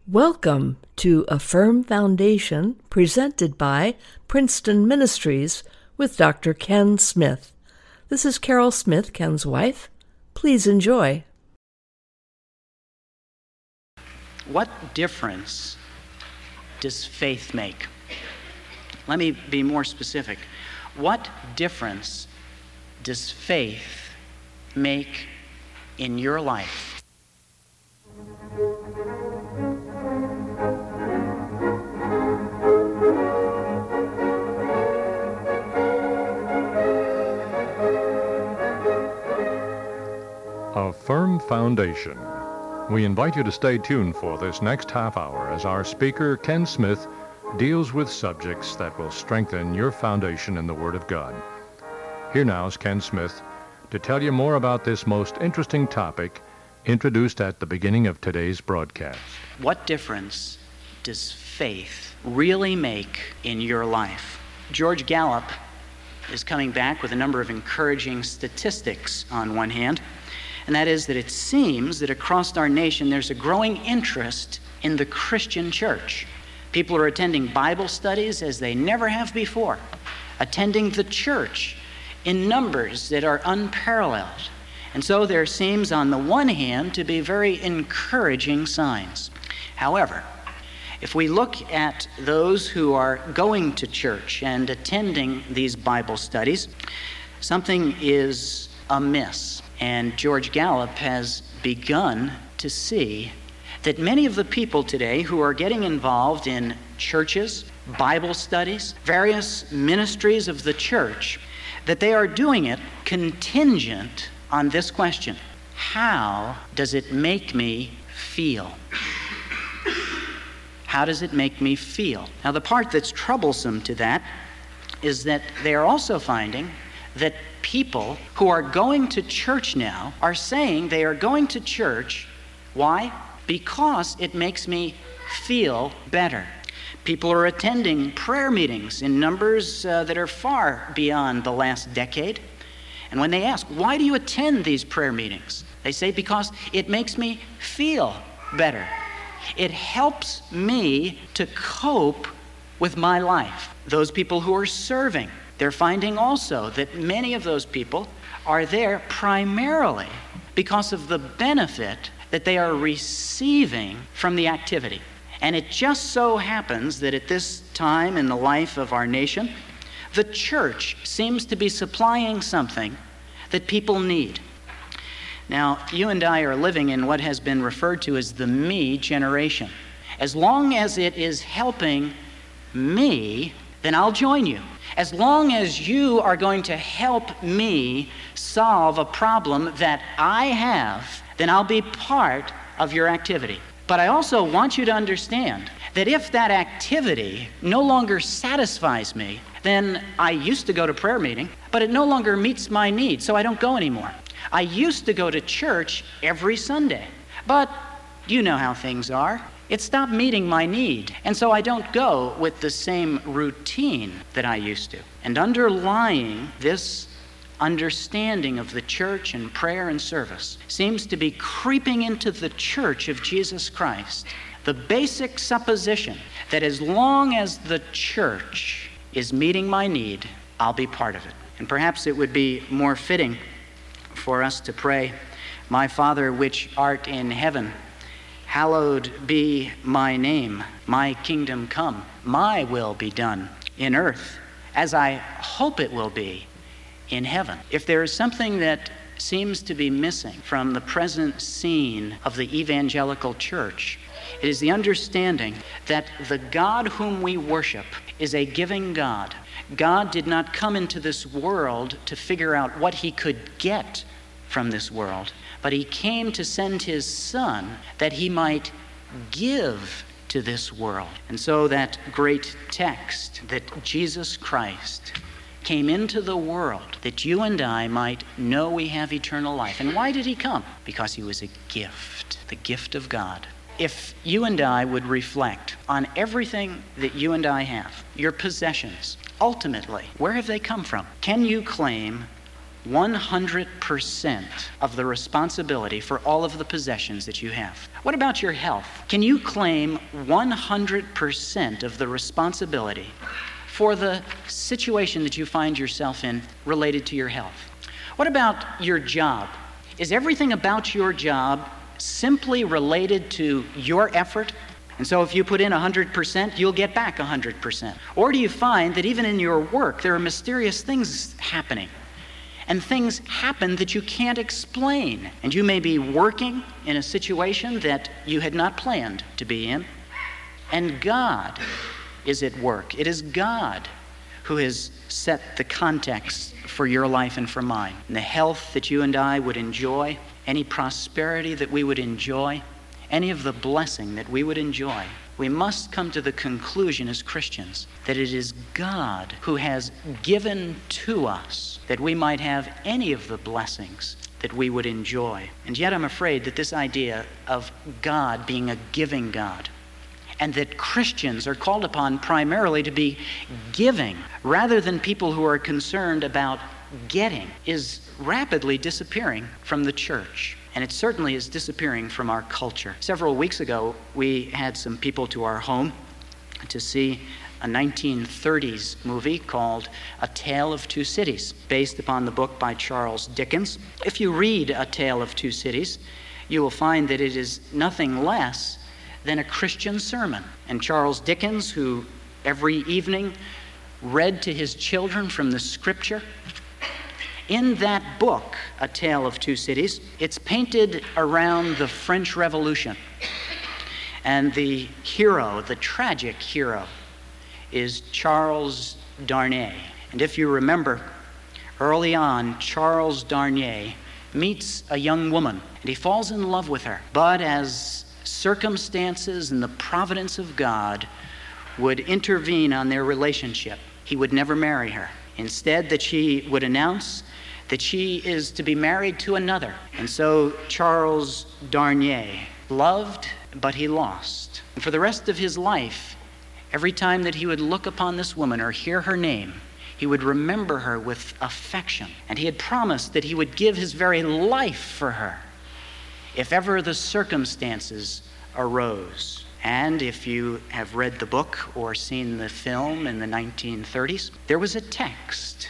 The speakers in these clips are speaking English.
Welcome to A Firm Foundation, presented by Princeton Ministries with Dr. Ken Smith. This is Carol Smith, Ken's wife. Please enjoy. What difference does faith make? Let me be more specific. What difference does faith make in your life? A Firm Foundation. We invite you to stay tuned for this next half hour as our speaker, Ken Smith, deals with subjects that will strengthen your foundation in the Word of God. Here now is Ken Smith to tell you more about this most interesting topic introduced at the beginning of today's broadcast. What difference does faith really make in your life? George Gallup is coming back with a number of encouraging statistics on one hand, and that is that it seems that across our nation there's a growing interest in the Christian church. People are attending Bible studies as they never have before, attending the church in numbers that are unparalleled. And so there seems, on the one hand, to be very encouraging signs. However, if we look at those who are going to church and attending these Bible studies, something is amiss. And George Gallup has begun to see that many of the people today who are getting involved in churches, Bible studies, various ministries of the church, that they are doing it contingent on this question: how does it make me feel? How does it make me feel? Now, the part that's troublesome to that is that they are also finding that people who are going to church now are saying they are going to church. Why? Because it makes me feel better. People are attending prayer meetings in numbers that are far beyond the last decade. And when they ask, why do you attend these prayer meetings? They say, because it makes me feel better. It helps me to cope with my life. Those people who are serving, they're finding also that many of those people are there primarily because of the benefit that they are receiving from the activity. And it just so happens that at this time in the life of our nation, the church seems to be supplying something that people need. Now, you and I are living in what has been referred to as the me generation. As long as it is helping me, then I'll join you. As long as you are going to help me solve a problem that I have, then I'll be part of your activity. But I also want you to understand that if that activity no longer satisfies me, then I used to go to prayer meeting, but it no longer meets my needs, so I don't go anymore. I used to go to church every Sunday, but you know how things are. It stopped meeting my need, and so I don't go with the same routine that I used to. And underlying this understanding of the church and prayer and service seems to be creeping into the church of Jesus Christ the basic supposition that as long as the church is meeting my need, I'll be part of it. And perhaps it would be more fitting for us to pray, "My Father which art in heaven, hallowed be my name. My kingdom come. My will be done in earth as I hope it will be in heaven." If there is something that seems to be missing from the present scene of the evangelical church, it is the understanding that the God whom we worship is a giving God. God did not come into this world to figure out what he could get from this world, but he came to send his Son that he might give to this world. And so that great text that Jesus Christ came into the world that you and I might know we have eternal life. And why did he come? Because he was a gift, the gift of God. If you and I would reflect on everything that you and I have, your possessions, ultimately, where have they come from? Can you claim 100% of the responsibility for all of the possessions that you have? What about your health? Can you claim 100% of the responsibility for the situation that you find yourself in related to your health? What about your job? Is everything about your job simply related to your effort? And so if you put in 100%, you'll get back 100%. Or do you find that even in your work, there are mysterious things happening? And things happen that you can't explain. And you may be working in a situation that you had not planned to be in. And God is at work. It is God who has set the context for your life and for mine. And the health that you and I would enjoy, any prosperity that we would enjoy, any of the blessing that we would enjoy, we must come to the conclusion as Christians that it is God who has given to us that we might have any of the blessings that we would enjoy. And yet I'm afraid that this idea of God being a giving God, and that Christians are called upon primarily to be giving rather than people who are concerned about getting, is rapidly disappearing from the church. And it certainly is disappearing from our culture. Several weeks ago, we had some people to our home to see a 1930s movie called A Tale of Two Cities, based upon the book by Charles Dickens. If you read A Tale of Two Cities, you will find that it is nothing less than a Christian sermon. And Charles Dickens, who every evening read to his children from the scripture, in that book, A Tale of Two Cities, it's painted around the French Revolution. And the hero, the tragic hero, is Charles Darnay. And if you remember, early on, Charles Darnay meets a young woman, and he falls in love with her. But as circumstances and the providence of God would intervene on their relationship, he would never marry her. Instead, that she would announce that she is to be married to another. And so Charles Darnay loved, but he lost. And for the rest of his life, every time that he would look upon this woman or hear her name, he would remember her with affection. And he had promised that he would give his very life for her if ever the circumstances arose. And if you have read the book or seen the film in the 1930s, there was a text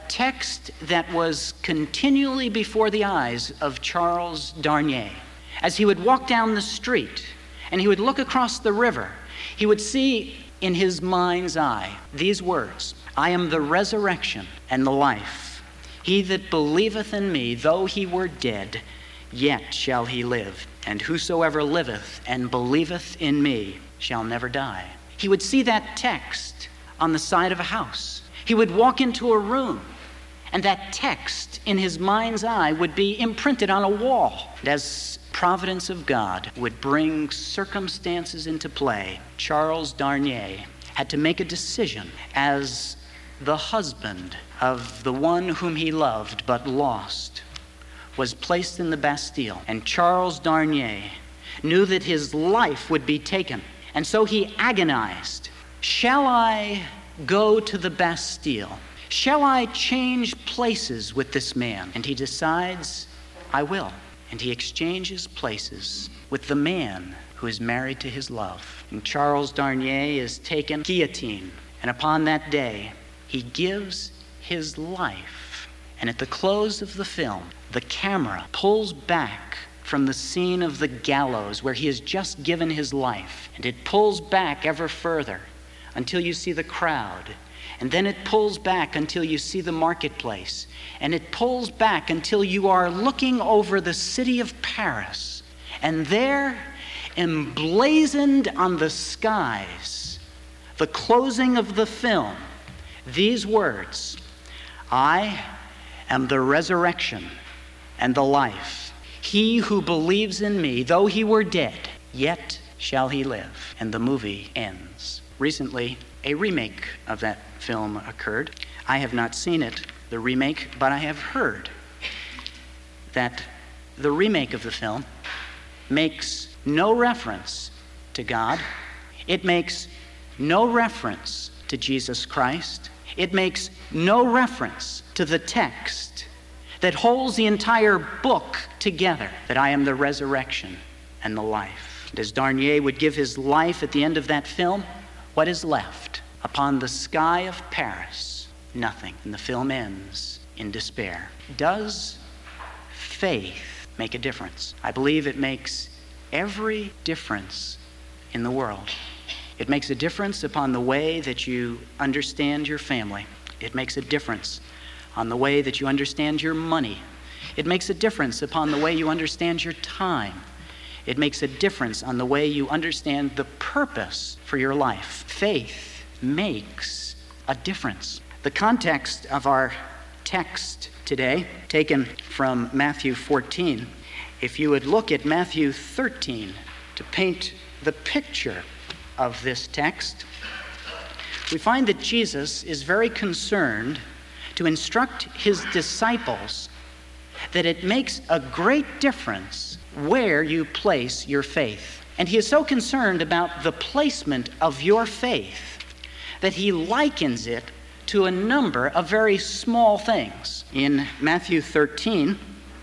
that was continually before the eyes of Charles Darnay. As he would walk down the street and he would look across the river, he would see in his mind's eye these words, "I am the resurrection and the life. He that believeth in me, though he were dead, yet shall he live. And whosoever liveth and believeth in me shall never die." He would see that text on the side of a house. He would walk into a room, and that text in his mind's eye would be imprinted on a wall. And as providence of God would bring circumstances into play, Charles Darnay had to make a decision as the husband of the one whom he loved but lost was placed in the Bastille. And Charles Darnay knew that his life would be taken. And so he agonized. Shall I go to the Bastille? Shall I change places with this man? And he decides, I will. And he exchanges places with the man who is married to his love. And Charles Darnay is taken guillotine. And upon that day, he gives his life. And at the close of the film, the camera pulls back from the scene of the gallows where he has just given his life. And it pulls back ever further until you see the crowd. And then it pulls back until you see the marketplace. And it pulls back until you are looking over the city of Paris. And there, emblazoned on the skies, the closing of the film, these words, "I am the resurrection and the life. He who believes in me, though he were dead, yet shall he live." And the movie ends. Recently, a remake of that film occurred. I have not seen it, the remake, but I have heard that the remake of the film makes no reference to God. It makes no reference to Jesus Christ. It makes no reference to the text that holds the entire book together, that I am the resurrection and the life. And as Darnier would give his life at the end of that film, what is left? Upon the sky of Paris, nothing. And the film ends in despair. Does faith make a difference? I believe it makes every difference in the world. It makes a difference upon the way that you understand your family. It makes a difference on the way that you understand your money. It makes a difference upon the way you understand your time. It makes a difference on the way you understand the purpose for your life. Faith makes a difference. The context of our text today, taken from Matthew 14, if you would look at Matthew 13 to paint the picture of this text, we find that Jesus is very concerned to instruct his disciples that it makes a great difference where you place your faith. And he is so concerned about the placement of your faith that he likens it to a number of very small things. In Matthew 13,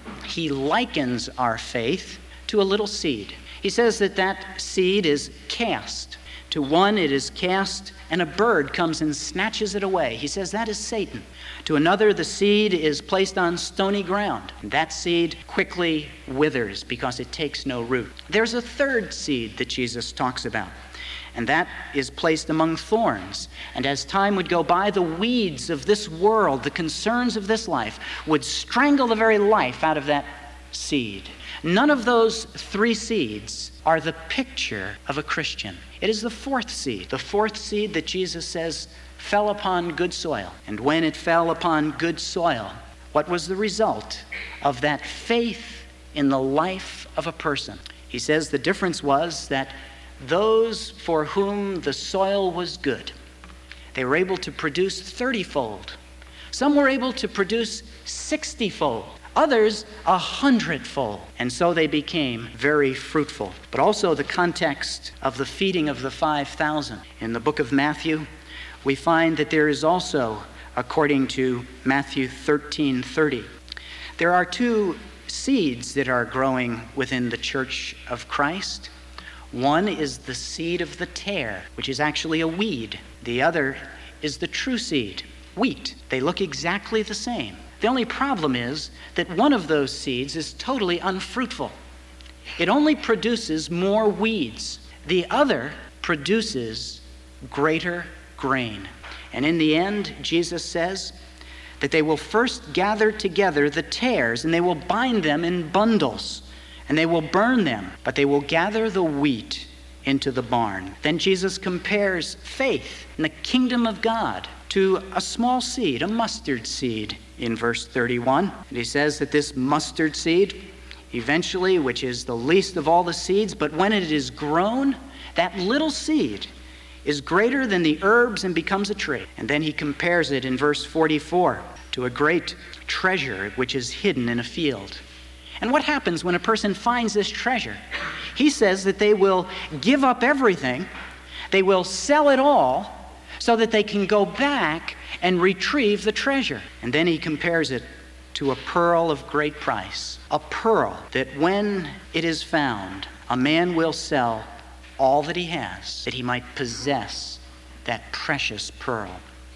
he likens our faith to a little seed. He says that that seed is cast. To one it is cast, and a bird comes and snatches it away. He says that is Satan. To another, the seed is placed on stony ground. That seed quickly withers because it takes no root. There's a third seed that Jesus talks about, and that is placed among thorns. And as time would go by, the weeds of this world, the concerns of this life, would strangle the very life out of that seed. None of those three seeds are the picture of a Christian. It is the fourth seed that Jesus says fell upon good soil. And when it fell upon good soil, what was the result of that faith in the life of a person? He says the difference was that those for whom the soil was good, they were able to produce 30-fold. Some were able to produce 60-fold. Others 100-fold. And so they became very fruitful. But also the context of the feeding of the 5,000. In the book of Matthew, we find that there is also, according to Matthew 13:30, there are two seeds that are growing within the church of Christ. One is the seed of the tare, which is actually a weed. The other is the true seed, wheat. They look exactly the same. The only problem is that one of those seeds is totally unfruitful. It only produces more weeds. The other produces greater grain. And in the end, Jesus says that they will first gather together the tares, and they will bind them in bundles, and they will burn them, but they will gather the wheat into the barn. Then Jesus compares faith in the kingdom of God to a small seed, a mustard seed, in verse 31. And he says that this mustard seed, eventually, which is the least of all the seeds, but when it is grown, that little seed is greater than the herbs and becomes a tree. And then he compares it in verse 44 to a great treasure which is hidden in a field. And what happens when a person finds this treasure? He says that they will give up everything, they will sell it all, so that they can go back and retrieve the treasure. And then he compares it to a pearl of great price. A pearl that when it is found, a man will sell all that he has, that he might possess that precious pearl.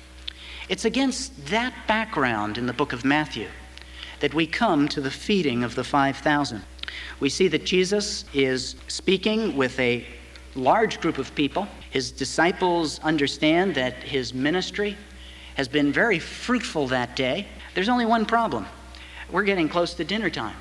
It's against that background in the book of Matthew that we come to the feeding of the 5,000. We see that Jesus is speaking with a large group of people. His disciples understand that his ministry has been very fruitful that day. There's only one problem. We're getting close to dinner time.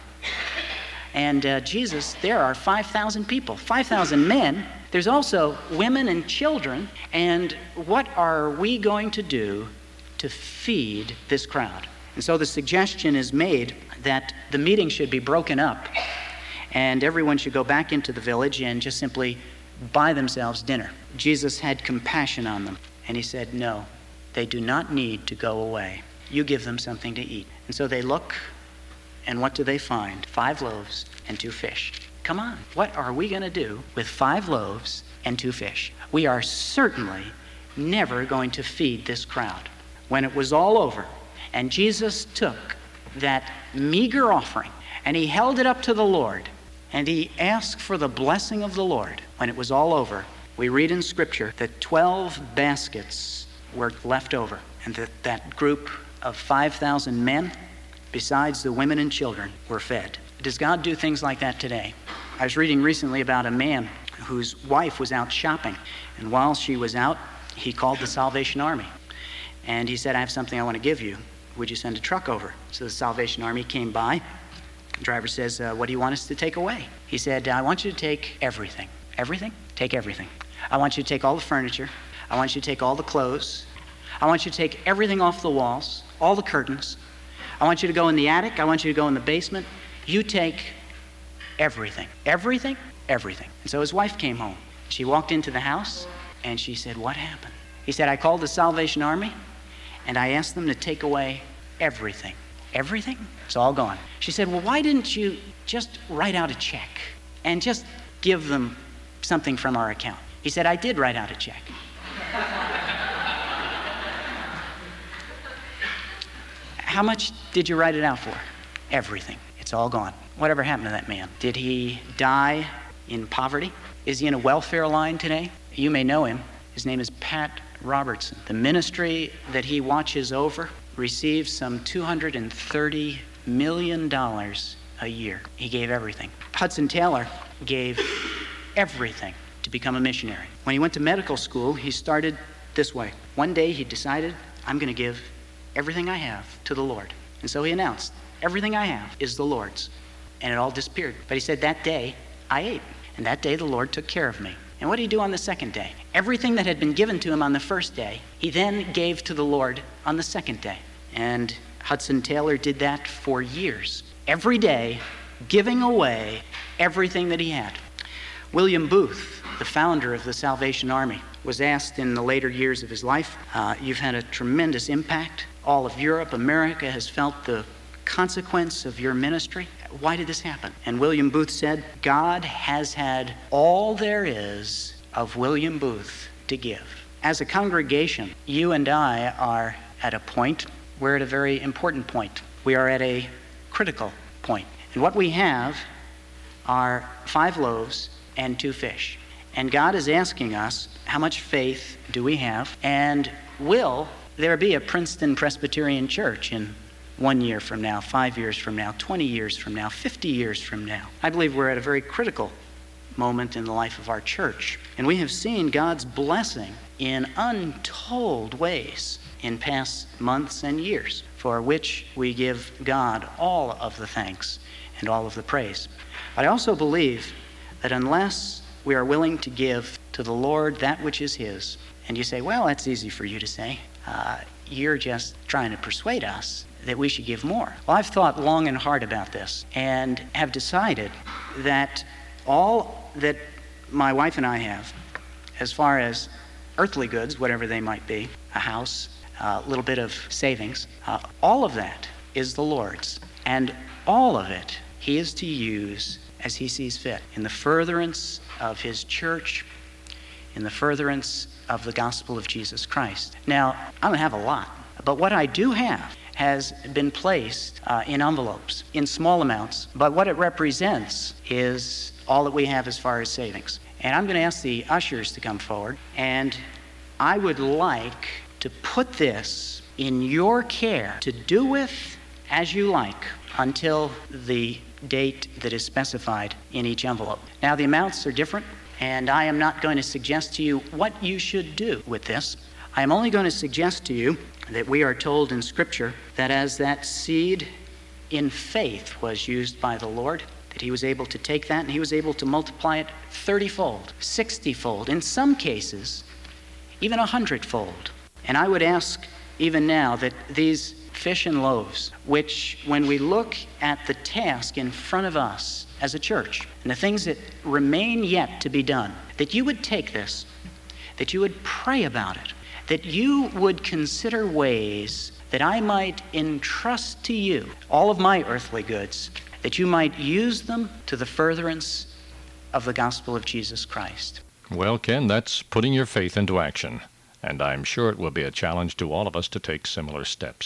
And Jesus, there are 5,000 people, 5,000 men. There's also women and children. And what are we going to do to feed this crowd? And so the suggestion is made that the meeting should be broken up and everyone should go back into the village and just simply buy themselves dinner. Jesus had compassion on them, and he said, no, they do not need to go away. You give them something to eat. And so they look, and what do they find? 5 loaves and 2 fish. Come on, what are we going to do with 5 loaves and 2 fish? We are certainly never going to feed this crowd. When it was all over, and Jesus took that meager offering, and he held it up to the Lord, and he asked for the blessing of the Lord. When it was all over, we read in Scripture that 12 baskets were left over, and that group of 5,000 men, besides the women and children, were fed. Does God do things like that today? I was reading recently about a man whose wife was out shopping, and while she was out, he called the Salvation Army. And he said, I have something I want to give you. Would you send a truck over? So the Salvation Army came by. The driver says, what do you want us to take away? He said, I want you to take everything. Everything? Take everything. I want you to take all the furniture. I want you to take all the clothes. I want you to take everything off the walls, all the curtains. I want you to go in the attic. I want you to go in the basement. You take everything. Everything? Everything. And so his wife came home. She walked into the house, and she said, what happened? He said, I called the Salvation Army, and I asked them to take away everything. Everything? It's all gone. She said, well, why didn't you just write out a check and just give them something from our account? He said, I did write out a check. How much did you write it out for? Everything. It's all gone. Whatever happened to that man? Did he die in poverty? Is he in a welfare line today? You may know him. His name is Pat Robertson. The ministry that he watches over receives some $230 million a year. He gave everything. Hudson Taylor gave everything to become a missionary. When he went to medical school, he started this way. One day he decided, I'm going to give everything I have to the Lord. And so he announced, everything I have is the Lord's. And it all disappeared. But he said, that day I ate. And that day the Lord took care of me. And what did he do on the second day? Everything that had been given to him on the first day, he then gave to the Lord on the second day. And Hudson Taylor did that for years. Every day, giving away everything that he had. William Booth, the founder of the Salvation Army, was asked in the later years of his life, you've had a tremendous impact. All of Europe, America has felt the consequence of your ministry. Why did this happen? And William Booth said, God has had all there is of William Booth to give. As a congregation, you and I are at a point, we're at a very important point. We are at a critical point. And what we have are 5 loaves and 2 fish. And God is asking us, how much faith do we have? And will there be a Princeton Presbyterian Church in 1 year from now, 5 years from now, 20 years from now, 50 years from now? I believe we're at a very critical moment in the life of our church. And we have seen God's blessing in untold ways in past months and years, for which we give God all of the thanks and all of the praise. But I also believe that unless we are willing to give to the Lord that which is His, and you say, well, that's easy for you to say. You're just trying to persuade us that we should give more. Well, I've thought long and hard about this and have decided that all that my wife and I have, as far as earthly goods, whatever they might be, a house, a little bit of savings, all of that is the Lord's. And all of it He is to use as He sees fit, in the furtherance of His church, in the furtherance of the gospel of Jesus Christ. Now, I don't have a lot, but what I do have has been placed in envelopes, in small amounts, but what it represents is all that we have as far as savings. And I'm going to ask the ushers to come forward, and I would like to put this in your care to do with as you like until the date that is specified in each envelope. Now, the amounts are different, and I am not going to suggest to you what you should do with this. I am only going to suggest to you that we are told in Scripture that as that seed in faith was used by the Lord, that He was able to take that and He was able to multiply it 30-fold, 60-fold, in some cases, even 100-fold. And I would ask even now that these fish and loaves, which when we look at the task in front of us as a church and the things that remain yet to be done, that you would take this, that you would pray about it, that you would consider ways that I might entrust to you all of my earthly goods, that you might use them to the furtherance of the gospel of Jesus Christ. Well, Ken, that's putting your faith into action, and I'm sure it will be a challenge to all of us to take similar steps.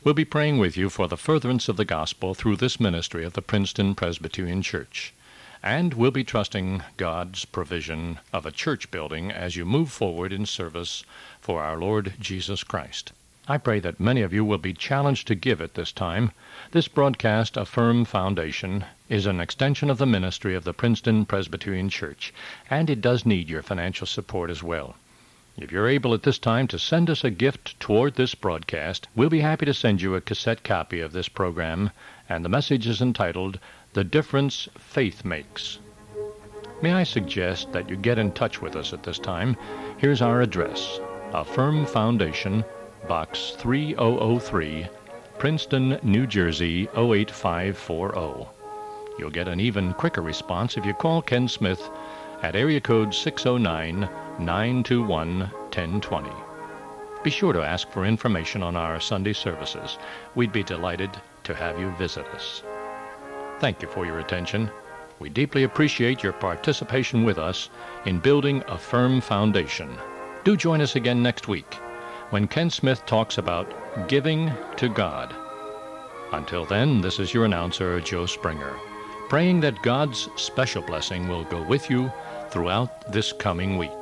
We'll be praying with you for the furtherance of the gospel through this ministry of the Princeton Presbyterian Church. And we'll be trusting God's provision of a church building as you move forward in service for our Lord Jesus Christ. I pray that many of you will be challenged to give at this time. This broadcast, A Firm Foundation, is an extension of the ministry of the Princeton Presbyterian Church, and it does need your financial support as well. If you're able at this time to send us a gift toward this broadcast, we'll be happy to send you a cassette copy of this program, and the message is entitled, The Difference Faith Makes. May I suggest that you get in touch with us at this time? Here's our address, A Firm Foundation, Box 3003, Princeton, New Jersey, 08540. You'll get an even quicker response if you call Ken Smith at area code 609-921-1020. Be sure to ask for information on our Sunday services. We'd be delighted to have you visit us. Thank you for your attention. We deeply appreciate your participation with us in building a firm foundation. Do join us again next week when Ken Smith talks about giving to God. Until then, this is your announcer, Joe Springer, praying that God's special blessing will go with you throughout this coming week.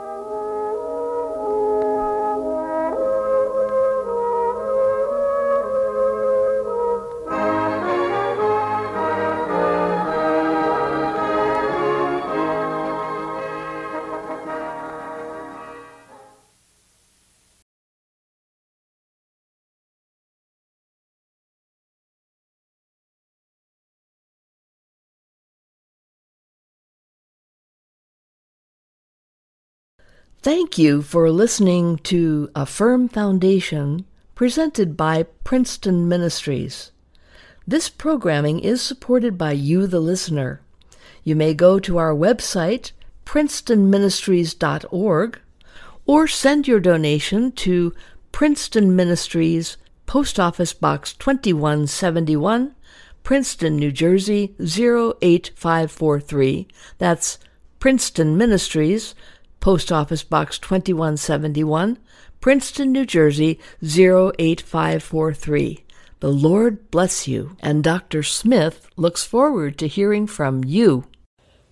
Thank you for listening to A Firm Foundation, presented by Princeton Ministries. This programming is supported by you, the listener. You may go to our website, princetonministries.org, or send your donation to Princeton Ministries, Post Office Box 2171, Princeton, New Jersey, 08543. That's Princeton Ministries, Post Office Box 2171, Princeton, New Jersey, 08543. The Lord bless you, and Dr. Smith looks forward to hearing from you.